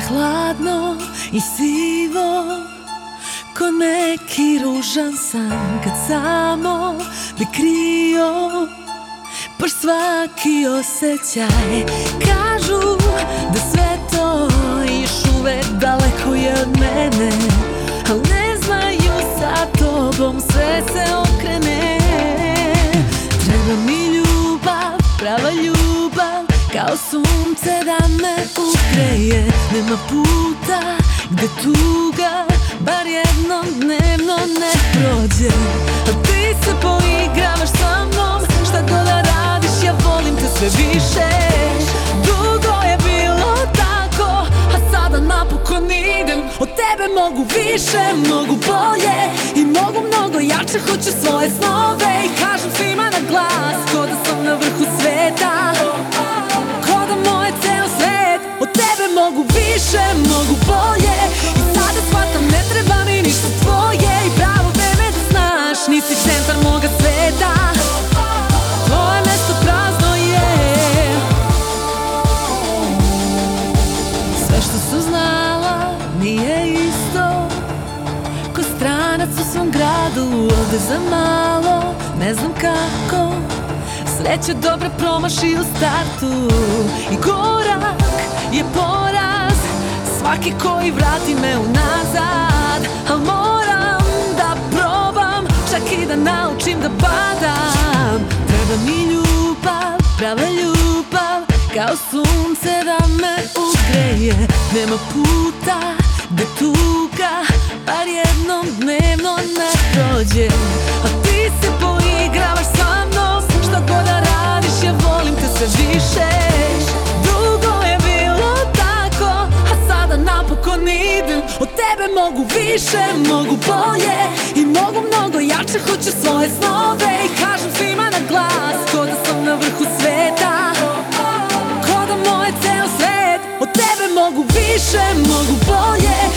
hladno i sivo, ko neki ružan san, kad samo bi krio baš svaki osjećaj. Kažu da sve to još uvek daleko je od mene, al ne znaju sa tobom sve se okrene. Treba mi ljubav, prava ljubav, kao sunce da me ugreje. Nema puta gde tuga bar jednom dnevno ne prođe. A ti se poigravaš sa mnom, šta god da radiš ja volim te sve više. Dugo je bilo tako, a sada napokon idem. Od tebe mogu više, mogu bolje i mogu mnogo jače. Hoću svoje snove i kažem svima na glas, ko da sam na vrhu sveta, ko da moj ceo svet. Od tebe mogu više, mogu bolje i sada shvatam ne treba mi ništa tvoje. I pravo vreme da znaš, nisi centar moga sveta, tvoje mesto prazno je. Sve što sam znala nije isto, ko stranac u svom gradu, ovde za malo, ne znam kako. Sreća dobra promaši u startu i gorak je poraz svaki koji vrati me unazad. Al moram da probam, čak i da naučim da padam. Treba mi ljubav, prava ljubav, kao sunce da me ugreje. Nema puta gde tuga bar jednom dnevno ne prođe. A ti se poigravaš sa mnom, šta god da radiš ja volim te sve više. Dugo je bilo tako, a sada napokon idem. Od tebe mogu više, mogu bolje i mogu mnogo jače. Hoću svoje snove i kažem svima na glas, ko da sam na vrhu sveta, ko da moj ceo svet. Od tebe mogu više, mogu bolje